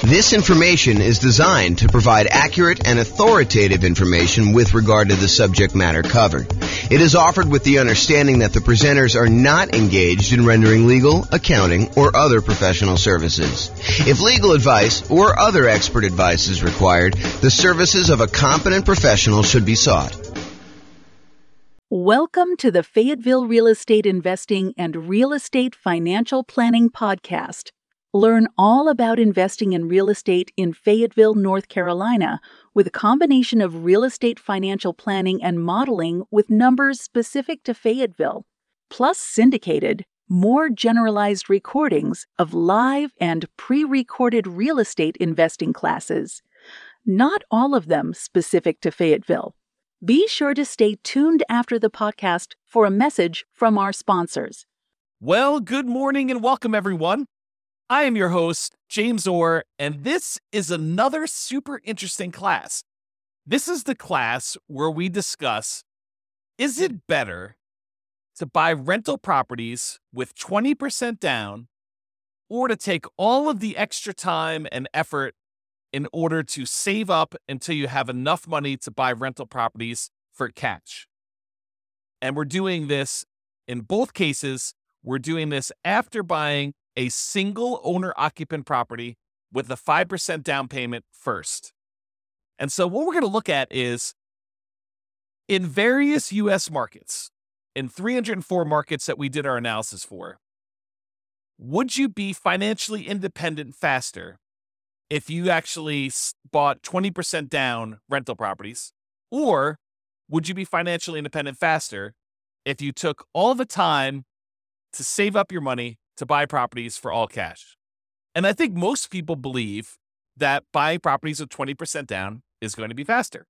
This information is designed to provide accurate and authoritative information with regard to the subject matter covered. It is offered with the understanding that the presenters are not engaged in rendering legal, accounting, or other professional services. If legal advice or other expert advice is required, the services of a competent professional should be sought. Welcome to the Fayetteville Real Estate Investing and Real Estate Financial Planning Podcast. Learn all about investing in real estate in Fayetteville, North Carolina, with a combination of real estate financial planning and modeling with numbers specific to Fayetteville, plus syndicated, more generalized recordings of live and pre-recorded real estate investing classes, not all of them specific to Fayetteville. Be sure to stay tuned after the podcast for a message from our sponsors. Well, good morning and welcome, everyone. I am your host, James Orr, and this is another super interesting class. This is the class where we discuss, is it better to buy rental properties with 20% down or to take all of the extra time and effort in order to save up until you have enough money to buy rental properties for cash? And we're doing this in both cases. We're doing this after buying a single owner-occupant property with a 5% down payment first. And so what we're going to look at is, in various U.S. markets, in 304 markets that we did our analysis for, would you be financially independent faster if you actually bought 20% down rental properties? Or would you be financially independent faster if you took all the time to save up your money to buy properties for all cash? And I think most people believe that buying properties with 20% down is going to be faster.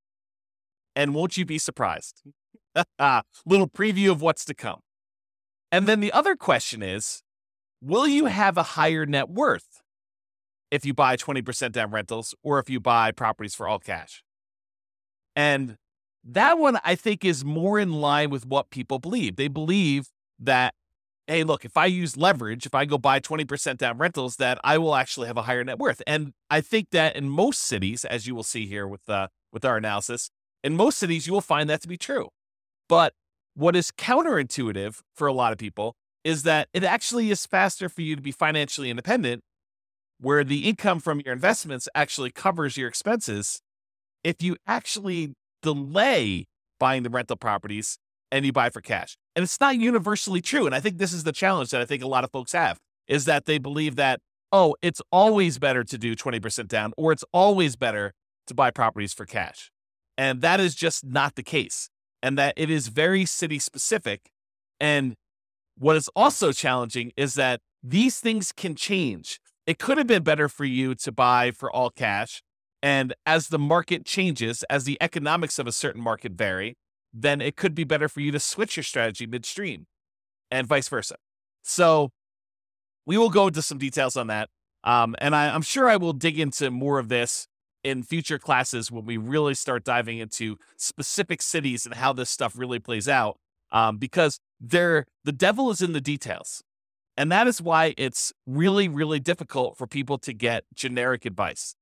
And won't you be surprised? Little preview of what's to come. And then the other question is, will you have a higher net worth if you buy 20% down rentals or if you buy properties for all cash? And that one, I think, is more in line with what people believe. They believe that, hey, look, if I use leverage, if I go buy 20% down rentals, that I will actually have a higher net worth. And I think that in most cities, as you will see here with our analysis, in most cities, you will find that to be true. But what is counterintuitive for a lot of people is that it actually is faster for you to be financially independent, where the income from your investments actually covers your expenses, if you actually delay buying the rental properties and you buy for cash. And it's not universally true. And I think this is the challenge that I think a lot of folks have, is that they believe that, oh, it's always better to do 20% down, or it's always better to buy properties for cash. And that is just not the case. And that it is very city specific. And what is also challenging is that these things can change. It could have been better for you to buy for all cash. And as the market changes, as the economics of a certain market vary, then it could be better for you to switch your strategy midstream and vice versa. So we will go into some details on that. And I'm sure I will dig into more of this in future classes when we really start diving into specific cities and how this stuff really plays out, because the devil is in the details. And that is why it's really, really difficult for people to get generic advice.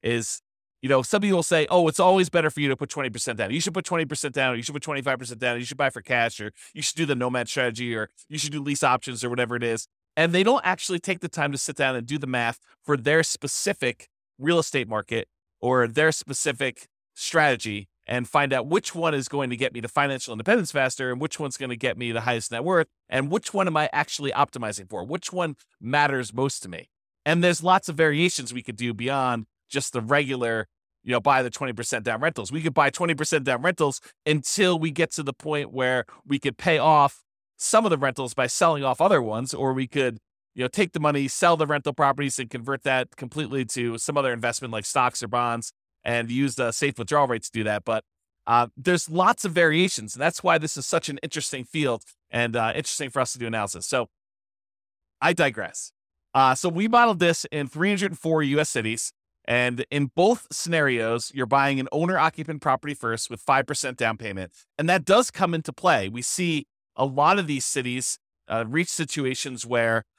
Some people will say, oh, it's always better for you to put 20% down. You should put 20% down, or you should put 25% down, or you should buy for cash, or you should do the nomad strategy, or you should do lease options, or whatever it is. And they don't actually take the time to sit down and do the math for their specific real estate market or their specific strategy and find out which one is going to get me to financial independence faster and which one's going to get me the highest net worth and which one am I actually optimizing for, which one matters most to me. And there's lots of variations we could do beyond just the regular, buy the 20% down rentals. We could buy 20% down rentals until we get to the point where we could pay off some of the rentals by selling off other ones, or we could, take the money, sell the rental properties and convert that completely to some other investment like stocks or bonds and use the safe withdrawal rates to do that. But there's lots of variations. And that's why this is such an interesting field and interesting for us to do analysis. So I digress. So we modeled this in 304 U.S. cities. And in both scenarios, you're buying an owner-occupant property first with 5% down payment. And that does come into play. We see a lot of these cities reach situations where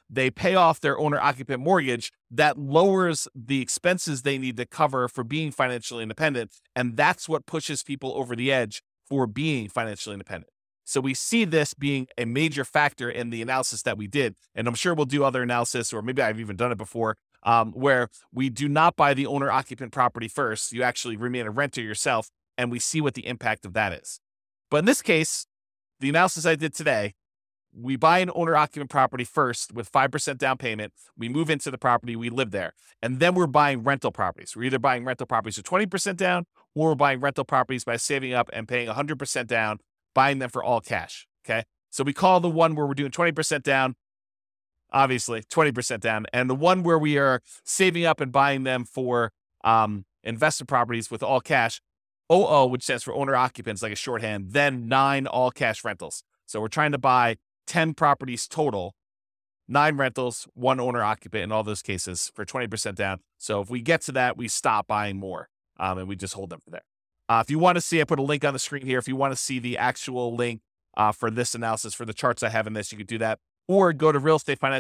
they pay off their owner-occupant mortgage. That lowers the expenses they need to cover for being financially independent, and that's what pushes people over the edge for being financially independent. So we see this being a major factor in the analysis that we did, and I'm sure we'll do other analysis, or maybe I've even done it before, where we do not buy the owner-occupant property first. You actually remain a renter yourself, and we see what the impact of that is. But in this case, the analysis I did today, we buy an owner-occupant property first with 5% down payment. We move into the property, we live there, and then we're buying rental properties. We're either buying rental properties with 20% down, or we're buying rental properties by saving up and paying 100% down, buying them for all cash, okay? So we call the one where we're doing 20% down, obviously 20% down, and the one where we are saving up and buying them for investment properties with all cash, OO, which stands for owner occupants, like a shorthand, then 9 all cash rentals. So we're trying to buy 10 properties total, 9 rentals, 1 owner occupant in all those cases for 20% down. So if we get to that, we stop buying more, and we just hold them for there. If you want to see, I put a link on the screen here. If you want to see the actual link for this analysis, for the charts I have in this, you can do that. Or go to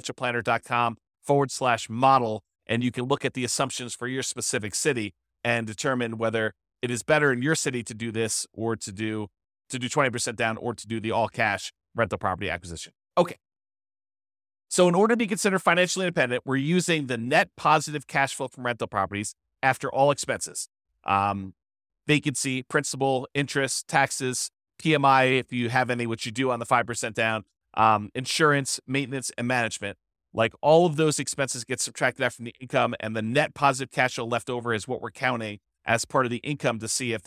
realestatefinancialplanner.com/model, and you can look at the assumptions for your specific city and determine whether it is better in your city to do this, or to do 20% down, or to do the all cash rental property acquisition. Okay. So in order to be considered financially independent, we're using the net positive cash flow from rental properties after all expenses. Vacancy, principal, interest, taxes, PMI, if you have any, which you do on the 5% down, insurance, maintenance, and management. Like, all of those expenses get subtracted out from the income, and the net positive cash flow left over is what we're counting as part of the income to see if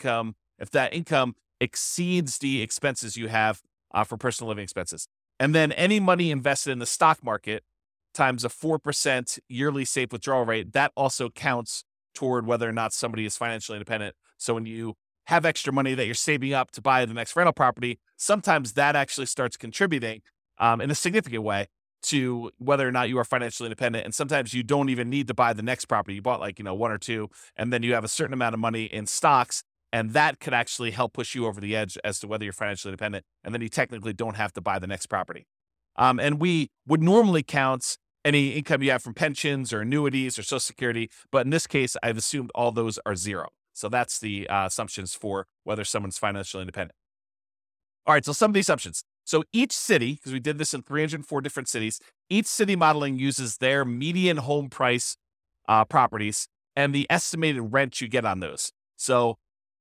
that income exceeds the expenses you have for personal living expenses. And then any money invested in the stock market times a 4% yearly safe withdrawal rate, that also counts toward whether or not somebody is financially independent. So when you have extra money that you're saving up to buy the next rental property, sometimes that actually starts contributing in a significant way to whether or not you are financially independent. And sometimes you don't even need to buy the next property. You bought 1 or 2, and then you have a certain amount of money in stocks, and that could actually help push you over the edge as to whether you're financially independent. And then you technically don't have to buy the next property. And we would normally count any income you have from pensions or annuities or Social Security, but in this case, I've assumed all those are zero. So that's the assumptions for whether someone's financially independent. All right, so some of the assumptions. So each city, because we did this in 304 different cities, each city modeling uses their median home price properties and the estimated rent you get on those. So,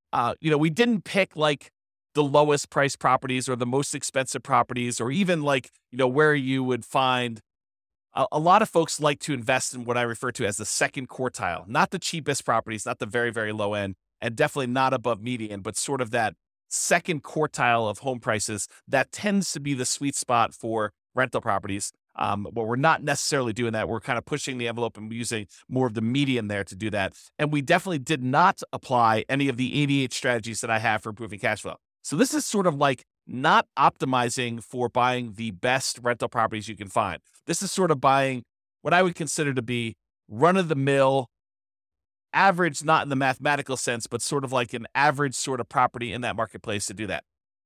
we didn't pick the lowest price properties or the most expensive properties, or even where you would find a lot of folks like to invest in what I refer to as the second quartile, not the cheapest properties, not the very, very low end, and definitely not above median, but sort of that second quartile of home prices. That tends to be the sweet spot for rental properties. But we're not necessarily doing that. We're kind of pushing the envelope and using more of the median there to do that. And we definitely did not apply any of the 88 strategies that I have for improving cash flow. So this is sort of not optimizing for buying the best rental properties you can find. This is sort of buying what I would consider to be run-of-the-mill, average, not in the mathematical sense, but sort of like an average sort of property in that marketplace to do that.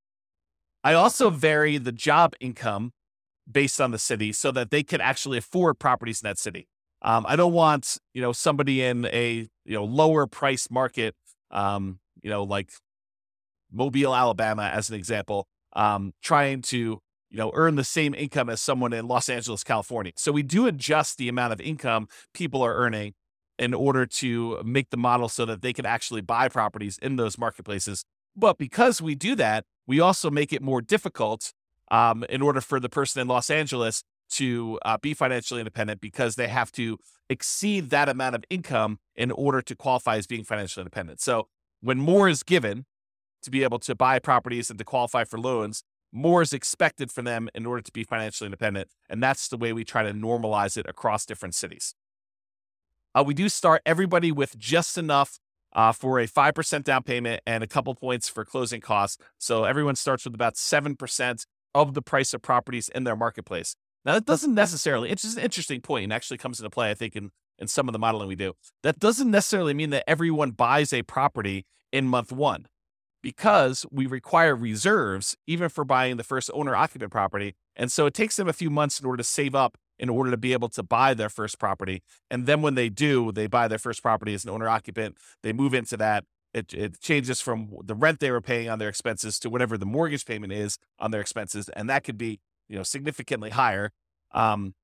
I also vary the job income based on the city so that they can actually afford properties in that city. I don't want, somebody in a, lower price market, like Mobile, Alabama, as an example, trying to, earn the same income as someone in Los Angeles, California. So we do adjust the amount of income people are earning in order to make the model so that they can actually buy properties in those marketplaces. But because we do that, we also make it more difficult in order for the person in Los Angeles to be financially independent, because they have to exceed that amount of income in order to qualify as being financially independent. So when more is given to be able to buy properties and to qualify for loans, more is expected from them in order to be financially independent. And that's the way we try to normalize it across different cities. We do start everybody with just enough for a 5% down payment and a couple points for closing costs. So everyone starts with about 7% of the price of properties in their marketplace. Now, that doesn't necessarily, it's just an interesting point and actually comes into play, I think, in some of the modeling we do. That doesn't necessarily mean that everyone buys a property in month 1, because we require reserves even for buying the first owner-occupant property. And so it takes them a few months in order to save up in order to be able to buy their first property. And then when they do, they buy their first property as an owner occupant, they move into that. It changes from the rent they were paying on their expenses to whatever the mortgage payment is on their expenses. And that could be, significantly higher. And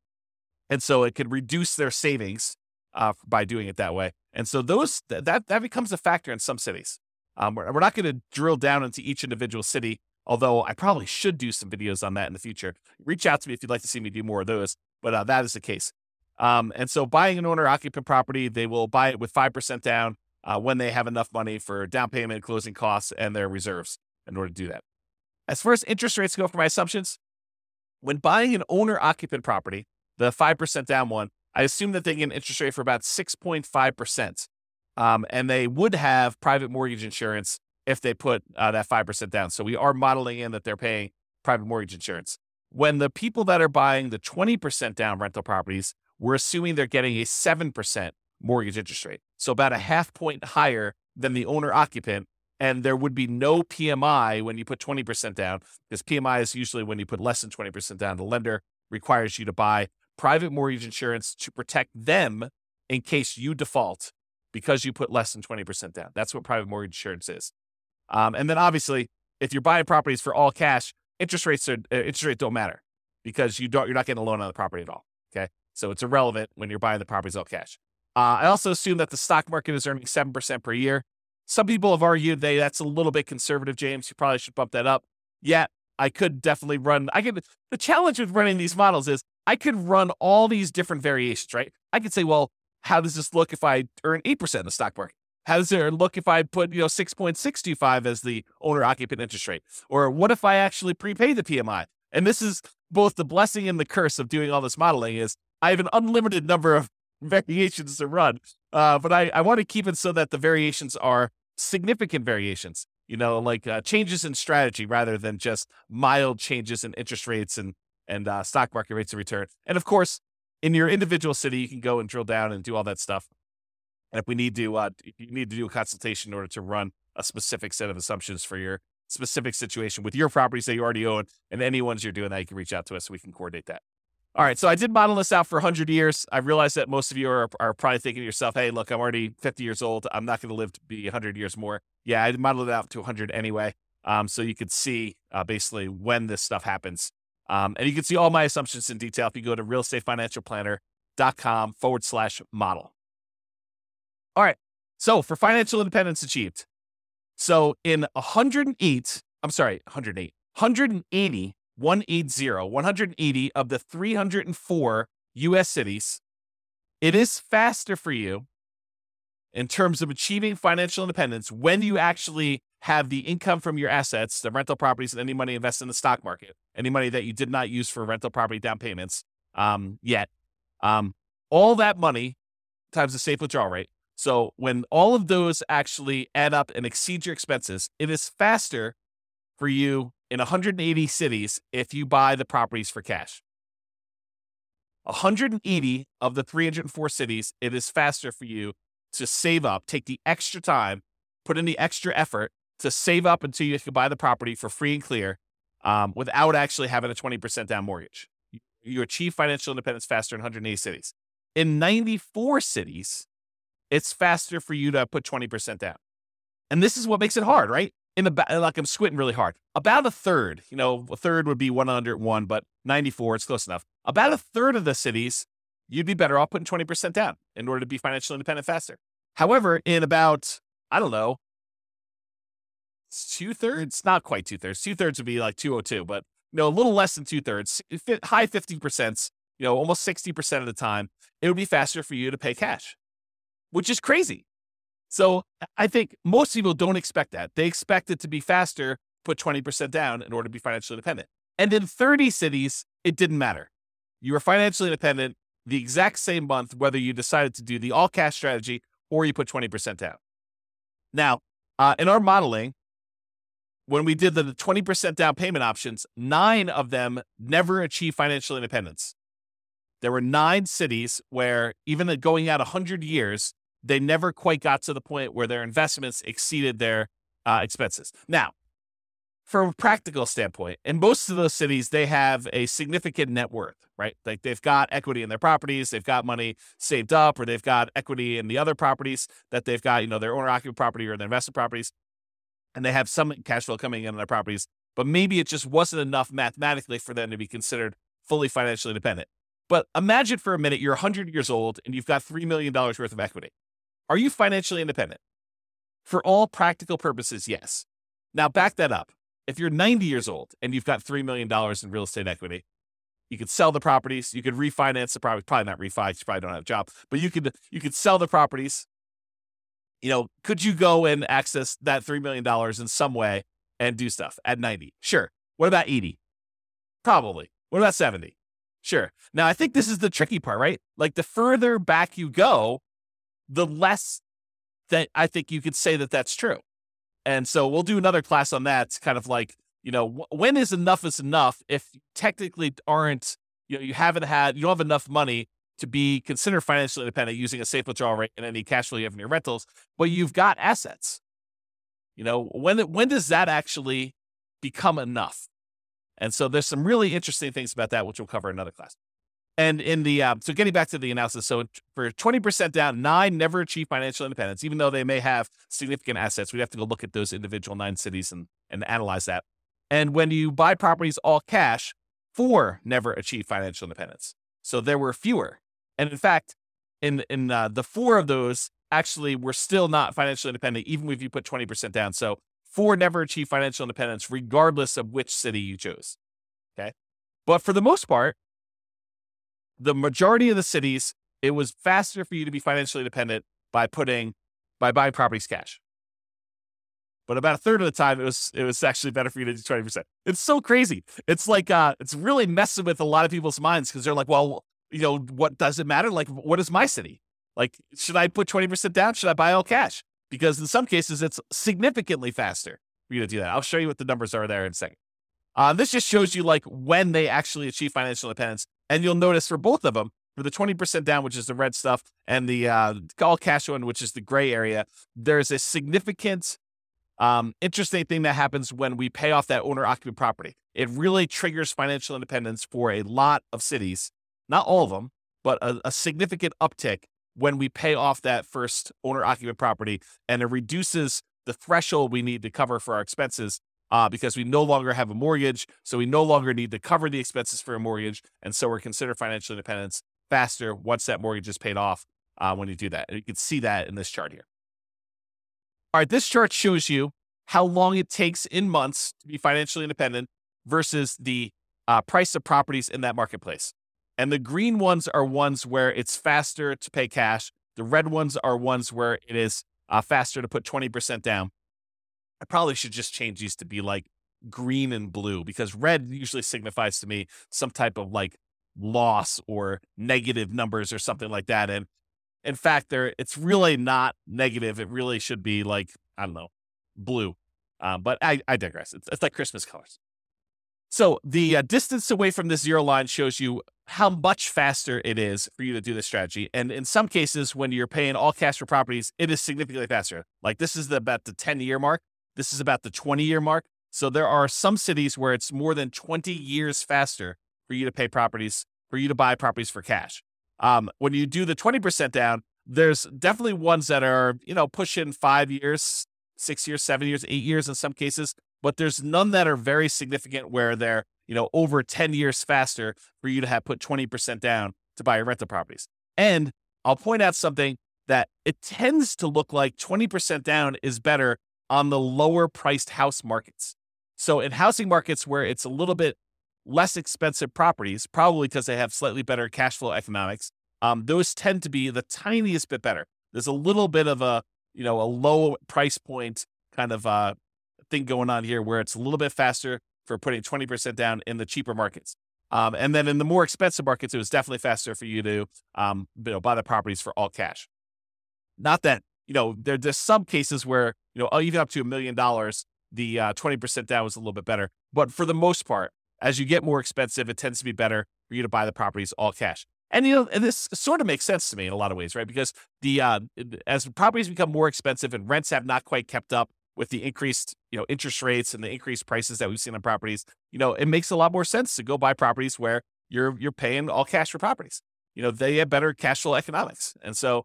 so it could reduce their savings by doing it that way. And so that becomes a factor in some cities. We're not going to drill down into each individual city, although I probably should do some videos on that in the future. Reach out to me if you'd like to see me do more of those, but that is the case. And so buying an owner-occupant property, they will buy it with 5% down when they have enough money for down payment, closing costs, and their reserves in order to do that. As far as interest rates go for my assumptions, when buying an owner-occupant property, the 5% down one, I assume that they get an interest rate for about 6.5%. And they would have private mortgage insurance if they put that 5% down. So we are modeling in that they're paying private mortgage insurance. When the people that are buying the 20% down rental properties, we're assuming they're getting a 7% mortgage interest rate. So about a half point higher than the owner occupant. And there would be no PMI when you put 20% down, because PMI is usually when you put less than 20% down. The lender requires you to buy private mortgage insurance to protect them in case you default because you put less than 20% down. That's what private mortgage insurance is. And then obviously, if you're buying properties for all cash, interest rates don't matter because you're not getting a loan on the property at all. Okay, so it's irrelevant when you're buying the properties all cash. I also assume that the stock market is earning 7% per year. Some people have argued that's a little bit conservative, James. You probably should bump that up. Yeah, I could definitely run. The challenge with running these models is I could run all these different variations, right? I could say, well, how does this look if I earn 8% in the stock market? How does it look if I put 6.625 as the owner occupant interest rate? Or what if I actually prepay the PMI? And this is both the blessing and the curse of doing all this modeling is I have an unlimited number of variations to run. But I want to keep it so that the variations are significant variations, like changes in strategy rather than just mild changes in interest rates and stock market rates of return. And of course, in your individual city, you can go and drill down and do all that stuff. And if you need to do a consultation in order to run a specific set of assumptions for your specific situation with your properties that you already own and any ones you're doing that, you can reach out to us so we can coordinate that. All right, so I did model this out for 100 years. I realize that most of you are probably thinking to yourself, hey, look, I'm already 50 years old. I'm not going to live to be 100 years more. Yeah, I modeled it out to 100 anyway, so you could see basically when this stuff happens. And you can see all my assumptions in detail if you go to realestatefinancialplanner.com/model. All right, so for financial independence achieved. So in 180 of the 304 U.S. cities, it is faster for you in terms of achieving financial independence when you actually have the income from your assets, the rental properties, and any money invested in the stock market, any money that you did not use for rental property down payments yet. All that money times the safe withdrawal rate. So when all of those actually add up and exceed your expenses, it is faster for you in 180 cities if you buy the properties for cash. 180 of the 304 cities, it is faster for you to save up, take the extra time, put in the extra effort to save up until you can buy the property for free and clear without actually having a 20% down mortgage. You achieve financial independence faster in 180 cities. In 94 cities, it's faster for you to put 20% down. And this is what makes it hard, right? I'm squinting really hard. About a third, a third would be 101, but 94, it's close enough. About a third of the cities, you'd be better off putting 20% down in order to be financially independent faster. However, in about, two-thirds, not quite two-thirds. Two-thirds would be like 202, but a little less than two-thirds, high 50%, almost 60% of the time, it would be faster for you to pay cash, which is crazy. So I think most people don't expect that. They expect it to be faster, put 20% down in order to be financially independent. And in 30 cities, it didn't matter. You were financially independent the exact same month, whether you decided to do the all cash strategy or you put 20% down. Now, in our modeling, when we did the 20% down payment options, 9 of them never achieved financial independence. There were 9 cities where even going out 100 years, they never quite got to the point where their investments exceeded their expenses. Now, from a practical standpoint, in most of those cities, they have a significant net worth, right? Like they've got equity in their properties, they've got money saved up, or they've got equity in the other properties that they've got, their owner-occupied property or their investment properties, and they have some cash flow coming in on their properties, but maybe it just wasn't enough mathematically for them to be considered fully financially independent. But imagine for a minute, you're 100 years old and you've got $3 million worth of equity. Are you financially independent? For all practical purposes, yes. Now back that up. If you're 90 years old and you've got $3 million in real estate equity, you could sell the properties, you could refinance the property, probably not refi, you probably don't have a job, but you could sell the properties. Could you go and access that $3 million in some way and do stuff at 90? Sure. What about 80? Probably. What about 70? Sure. Now, I think this is the tricky part, right? Like the further back you go, the less that I think you could say that that's true. And so we'll do another class on that. It's kind of like, when is enough if you technically aren't, you don't have enough money to be considered financially independent using a safe withdrawal rate and any cash flow you have in your rentals, but you've got assets. When does that actually become enough? And so there's some really interesting things about that, which we'll cover in another class. And in the, so getting back to the analysis, so for 20% down, 9 never achieve financial independence, even though they may have significant assets. We'd have to go look at those individual 9 cities and analyze that. And when you buy properties all cash, 4 never achieve financial independence. So there were fewer. And in fact, in the 4 of those actually were still not financially independent, even if you put 20% down. So 4 never achieve financial independence, regardless of which city you chose. Okay. But for the most part, the majority of the cities, it was faster for you to be financially independent by buying properties cash. But about a third of the time, it was actually better for you to do 20%. It's so crazy. It's like, it's really messing with a lot of people's minds because they're like, well, what does it matter? Like, what is my city? Like, should I put 20% down? Should I buy all cash? Because in some cases, it's significantly faster for you to do that. I'll show you what the numbers are there in a second. This just shows you like when they actually achieve financial independence. And you'll notice for both of them, for the 20% down, which is the red stuff, and the all cash one, which is the gray area, there's a significant interesting thing that happens when we pay off that owner-occupied property. It really triggers financial independence for a lot of cities, not all of them, but a significant uptick when we pay off that first owner-occupied property, and it reduces the threshold we need to cover for our expenses because we no longer have a mortgage, so we no longer need to cover the expenses for a mortgage, and so we're considered financial independence faster once that mortgage is paid off when you do that. And you can see that in this chart here. All right, this chart shows you how long it takes in months to be financially independent versus the price of properties in that marketplace. And the green ones are ones where it's faster to pay cash. The red ones are ones where it is faster to put 20% down. I probably should just change these to be like green and blue because red usually signifies to me some type of like loss or negative numbers or something like that. And in fact, it's really not negative. It really should be like, I don't know, blue. But I digress. It's like Christmas colors. So the distance away from the zero line shows you how much faster it is for you to do this strategy. And in some cases, when you're paying all cash for properties, it is significantly faster. Like this is about the 10-year mark. This is about the 20-year mark. So there are some cities where it's more than 20 years faster for you to pay properties, for you to buy properties for cash. When you do the 20% down, there's definitely ones that are, pushing 5 years, 6 years, 7 years, 8 years in some cases, but there's none that are very significant where they're, over 10 years faster for you to have put 20% down to buy your rental properties. And I'll point out something that it tends to look like 20% down is better on the lower priced house markets. So in housing markets where it's a little bit less expensive properties, probably because they have slightly better cash flow economics, those tend to be the tiniest bit better. There's a little bit of a low price point kind of thing going on here where it's a little bit faster for putting 20% down in the cheaper markets. And then in the more expensive markets, it was definitely faster for you to buy the properties for all cash. Not that, there's some cases where, even up to $1 million, the 20% down was a little bit better. But for the most part, as you get more expensive, it tends to be better for you to buy the properties all cash. And, and this sort of makes sense to me in a lot of ways, right? Because as properties become more expensive and rents have not quite kept up with the increased, interest rates and the increased prices that we've seen on properties, it makes a lot more sense to go buy properties where you're paying all cash for properties. They have better cash flow economics. And so,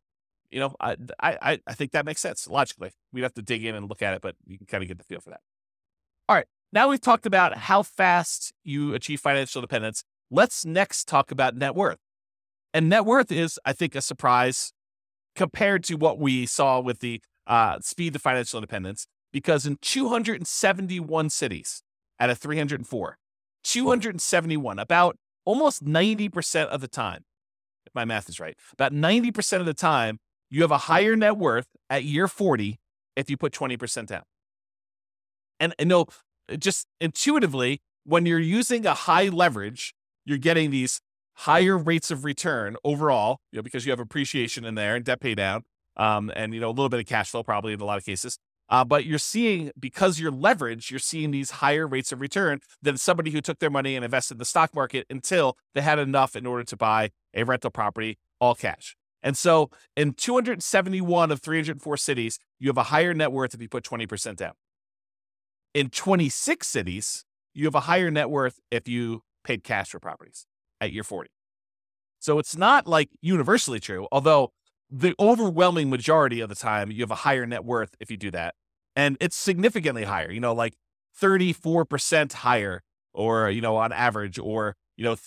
I think that makes sense logically. We'd have to dig in and look at it, but you can kind of get the feel for that. All right. Now we've talked about how fast you achieve financial independence. Let's next talk about net worth. And net worth is, I think, a surprise compared to what we saw with the speed to financial independence, because in 271 cities out of 304, 271, about almost 90% of the time, if my math is right, about 90% of the time, you have a higher net worth at year 40 if you put 20% down. And just intuitively, when you're using a high leverage, you're getting these higher rates of return overall, because you have appreciation in there and debt pay down, and a little bit of cash flow probably in a lot of cases. But you're seeing, because you're leveraged, you're seeing these higher rates of return than somebody who took their money and invested in the stock market until they had enough in order to buy a rental property all cash. And so in 271 of 304 cities, you have a higher net worth if you put 20% down. In 26 cities, you have a higher net worth if you paid cash for properties at year 40. So it's not like universally true, although the overwhelming majority of the time, you have a higher net worth if you do that. And it's significantly higher, like 34% higher, or, on average, or,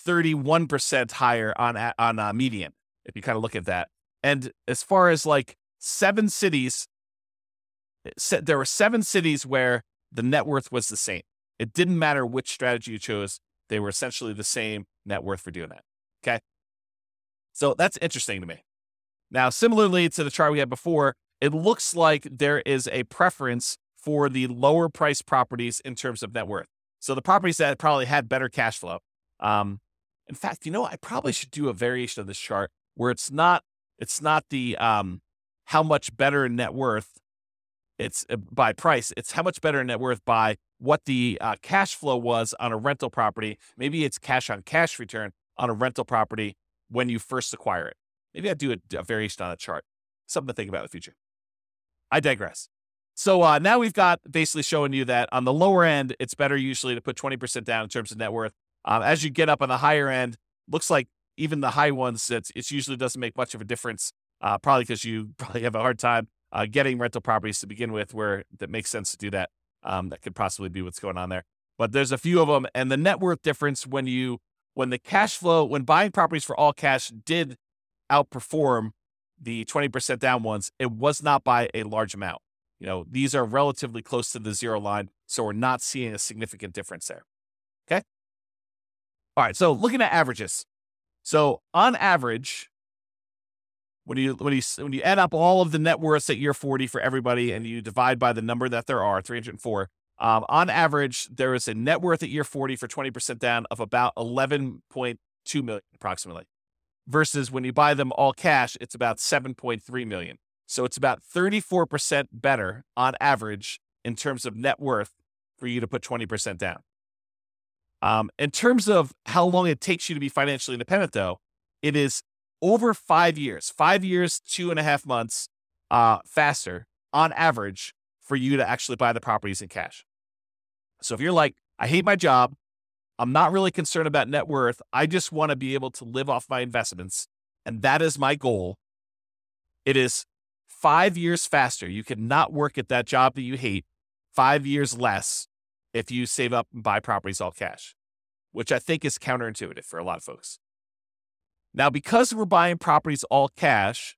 31% higher on median, if you kind of look at that. And as far as like 7 cities, there were 7 cities where the net worth was the same. It didn't matter which strategy you chose. They were essentially the same net worth for doing that. Okay. So that's interesting to me. Now, similarly to the chart we had before, it looks like there is a preference for the lower price properties in terms of net worth. So the properties that probably had better cash flow. In fact, I probably should do a variation of this chart where it's not the how much better net worth it's by price. It's how much better net worth by what the cash flow was on a rental property. Maybe it's cash on cash return on a rental property when you first acquire it. Maybe I'd do a variation on a chart. Something to think about in the future. I digress. So now we've got basically showing you that on the lower end, it's better usually to put 20% down in terms of net worth. As you get up on the higher end, looks like even the high ones, it usually doesn't make much of a difference, probably because you probably have a hard time getting rental properties to begin with where that makes sense to do that. That could possibly be what's going on there. But there's a few of them. And the net worth difference when the cash flow, when buying properties for all cash did outperform the 20% down ones, it was not by a large amount. These are relatively close to the zero line, so we're not seeing a significant difference there. Okay. All right. So looking at averages. So on average, when you add up all of the net worths at year 40 for everybody and you divide by the number that there are, 304, on average, there is a net worth at year 40 for 20% down of about 11.2 million approximately. Versus when you buy them all cash, it's about 7.3 million. So it's about 34% better on average in terms of net worth for you to put 20% down. In terms of how long it takes you to be financially independent, though, it is over 5 years, 2.5 months faster on average for you to actually buy the properties in cash. So if you're like, I hate my job, I'm not really concerned about net worth, I just want to be able to live off my investments, and that is my goal, it is 5 years faster. You cannot work at that job that you hate 5 years less if you save up and buy properties all cash, which I think is counterintuitive for a lot of folks. Now, because we're buying properties all cash,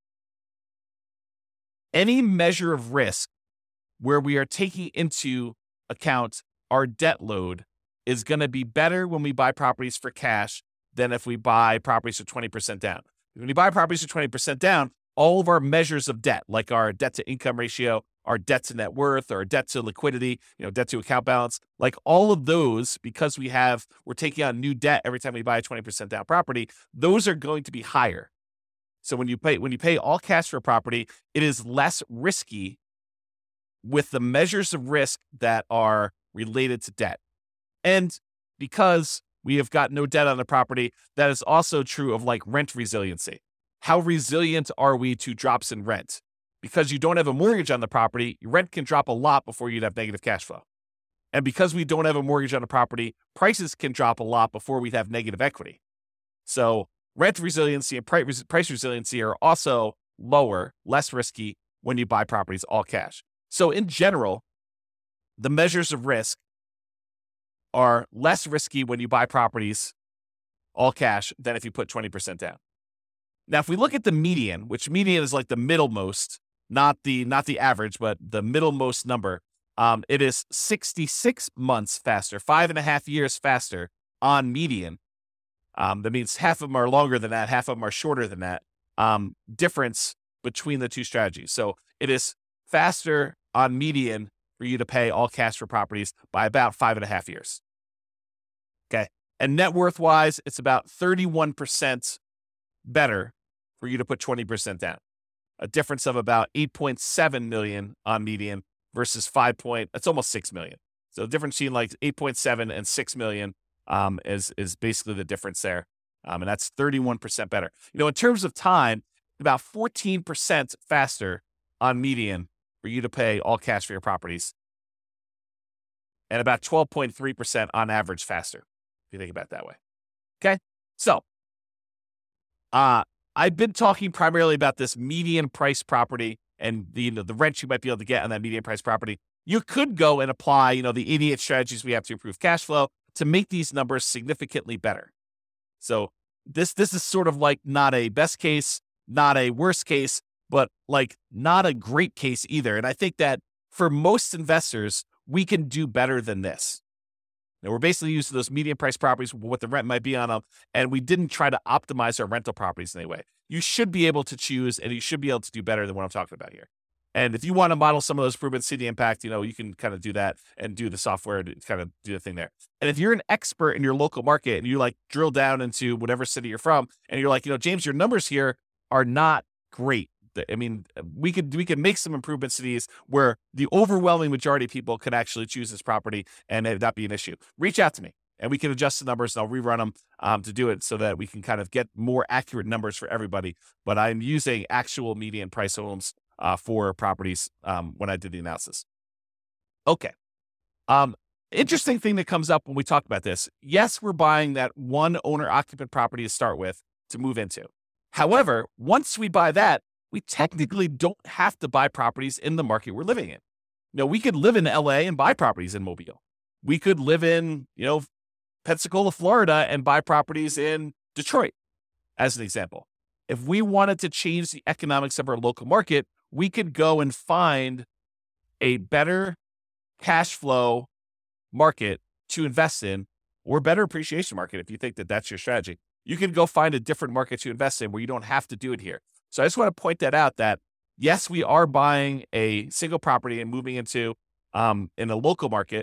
any measure of risk where we are taking into account our debt load is going to be better when we buy properties for cash than if we buy properties for 20% down. When you buy properties for 20% down, all of our measures of debt, like our debt to income ratio, our debt to net worth, or debt to liquidity, debt to account balance, like all of those, because we're taking on new debt every time we buy a 20% down property, those are going to be higher. So when you pay all cash for a property, it is less risky with the measures of risk that are related to debt. And because we have got no debt on the property, that is also true of like rent resiliency. How resilient are we to drops in rent? because you don't have a mortgage on the property, your rent can drop a lot before you'd have negative cash flow. And because we don't have a mortgage on the property, prices can drop a lot before we'd have negative equity. So rent resiliency and price resiliency are also lower, less risky when you buy properties all cash. So in general, the measures of risk are less risky when you buy properties all cash than if you put 20% down. Now, if we look at the median, which median is like the middlemost, not the average, but the middlemost number, it is 66 months faster, 5.5 years faster on median. That means half of them are longer than that, half of them are shorter than that. Difference between the two strategies. So it is faster on median for you to pay all cash for properties by about 5.5 years. Okay. And net worth wise, it's about 31% better for you to put 20% down. A difference of about 8.7 million on median versus it's almost 6 million. So the difference between like 8.7 and 6 million is basically the difference there. And that's 31% better. In terms of time, about 14% faster on median for you to pay all cash for your properties. And about 12.3% on average faster, if you think about it that way. Okay. So, I've been talking primarily about this median price property and the rent you might be able to get on that median price property. You could go and apply, the 88 strategies we have to improve cash flow to make these numbers significantly better. So this is sort of like not a best case, not a worst case, but like not a great case either. And I think that for most investors, we can do better than this. Now, we're basically using those median price properties, what the rent might be on them, and we didn't try to optimize our rental properties in any way. You should be able to choose, and you should be able to do better than what I'm talking about here. And if you want to model some of those improvements, see the impact, you can kind of do that and do the software to kind of do the thing there. And if you're an expert in your local market and you like drill down into whatever city you're from, and you're like, James, your numbers here are not great. I mean, we could make some improvements to these where the overwhelming majority of people could actually choose this property and it not be an issue. Reach out to me and we can adjust the numbers and I'll rerun them to do it so that we can kind of get more accurate numbers for everybody. But I'm using actual median price homes for properties when I did the analysis. Okay. Interesting thing that comes up when we talk about this. Yes, we're buying that one owner occupant property to start with to move into. However, once we buy that, we technically don't have to buy properties in the market we're living in. We could live in LA and buy properties in Mobile. We could live in, Pensacola, Florida and buy properties in Detroit, as an example. If we wanted to change the economics of our local market, we could go and find a better cash flow market to invest in or better appreciation market if you think that that's your strategy. You can go find a different market to invest in where you don't have to do it here. So I just want to point that out that, yes, we are buying a single property and moving into in a local market.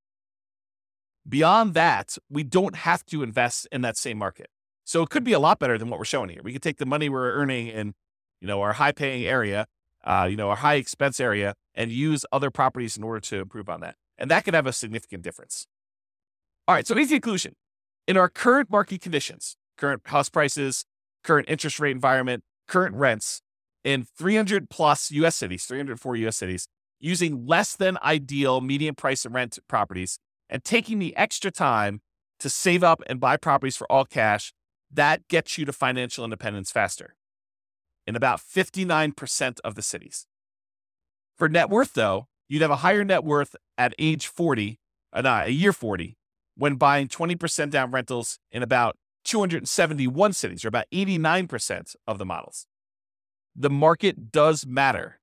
Beyond that, we don't have to invest in that same market. So it could be a lot better than what we're showing here. We could take the money we're earning in, our high-paying area, our high-expense area, and use other properties in order to improve on that. And that could have a significant difference. All right, so easy conclusion. In our current market conditions, current house prices, current interest rate environment, current rents in 300 plus U.S. cities, 304 U.S. cities, using less than ideal median price and rent properties and taking the extra time to save up and buy properties for all cash, that gets you to financial independence faster in about 59% of the cities. For net worth, though, you'd have a higher net worth at age 40, year 40, when buying 20% down rentals in about 271 cities, or about 89% of the models. The market does matter.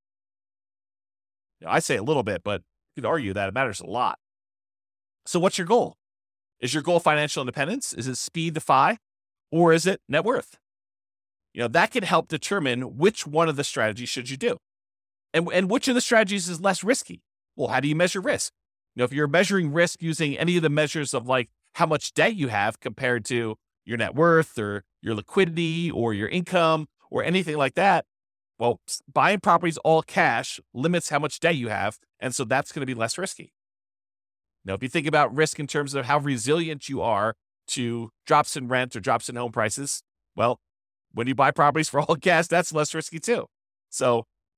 I say a little bit, but you could argue that it matters a lot. So what's your goal? Is your goal financial independence? Is it speed to FI? Or is it net worth? That can help determine which one of the strategies should you do. And which of the strategies is less risky? Well, how do you measure risk? If you're measuring risk using any of the measures of like how much debt you have compared to your net worth or your liquidity or your income or anything like that, well, buying properties all cash limits how much debt you have. And so that's going to be less risky. Now, if you think about risk in terms of how resilient you are to drops in rent or drops in home prices, well, when you buy properties for all cash, that's less risky too. So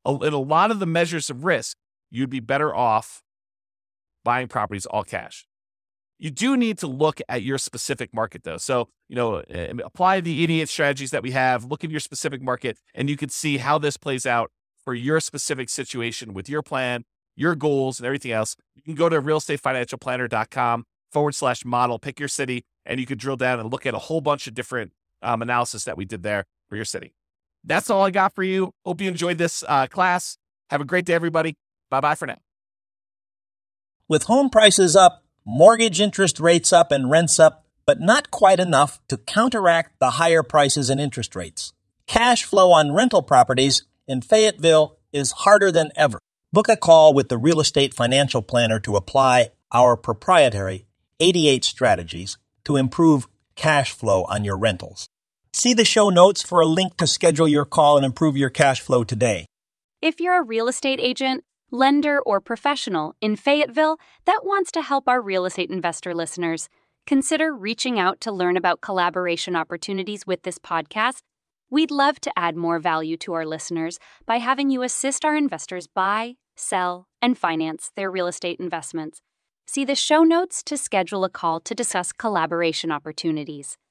in a lot of the measures of risk, you'd be better off buying properties all cash. You do need to look at your specific market, though. So, apply the 88 strategies that we have, look at your specific market, and you can see how this plays out for your specific situation with your plan, your goals, and everything else. You can go to realestatefinancialplanner.com/model, pick your city, and you could drill down and look at a whole bunch of different analysis that we did there for your city. That's all I got for you. Hope you enjoyed this class. Have a great day, everybody. Bye-bye for now. With home prices up, mortgage interest rates up, and rents up, but not quite enough to counteract the higher prices and interest rates. Cash flow on rental properties in Fayetteville is harder than ever. Book a call with the Real Estate Financial Planner to apply our proprietary 88 strategies to improve cash flow on your rentals. See the show notes for a link to schedule your call and improve your cash flow today. If you're a real estate agent, lender, or professional in Fayetteville that wants to help our real estate investor listeners, consider reaching out to learn about collaboration opportunities with this podcast. We'd love to add more value to our listeners by having you assist our investors buy, sell, and finance their real estate investments. See the show notes to schedule a call to discuss collaboration opportunities.